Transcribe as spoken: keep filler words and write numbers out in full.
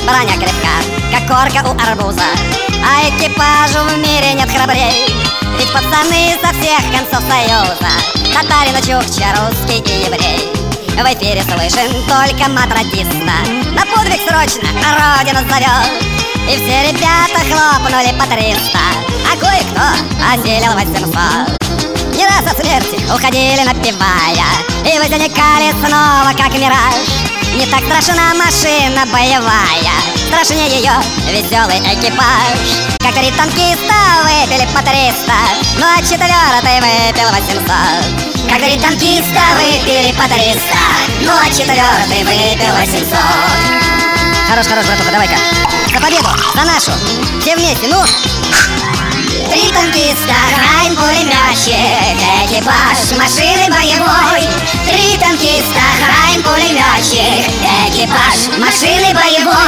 броня крепка, как корка у арбуза, а экипажу в мире нет храбрей. Ведь пацаны со всех концов союза, татарин, чукча, русский и еврей. В эфире слышен только мат радиста, на подвиг срочно родину зовет. И все ребята хлопнули по триста, а кое-кто осилил восемьсот. Не раз от смерти уходили напевая и возникали снова как мираж. Не так страшна машина боевая, страшнее ее веселый экипаж. Как три танкиста выпили по триста, ну а четвертый выпил восемьсот. Как три танкиста выпили по триста, ну а четвертый выпил восемьсот. Хорош, хорош, братуха, давай-ка. За победу, за нашу, все вместе, ну! Три танкиста, хрань пулеметчик, экипаж машины боевой. Три танкиста, хрань пулеметчик, экипаж машины боевой.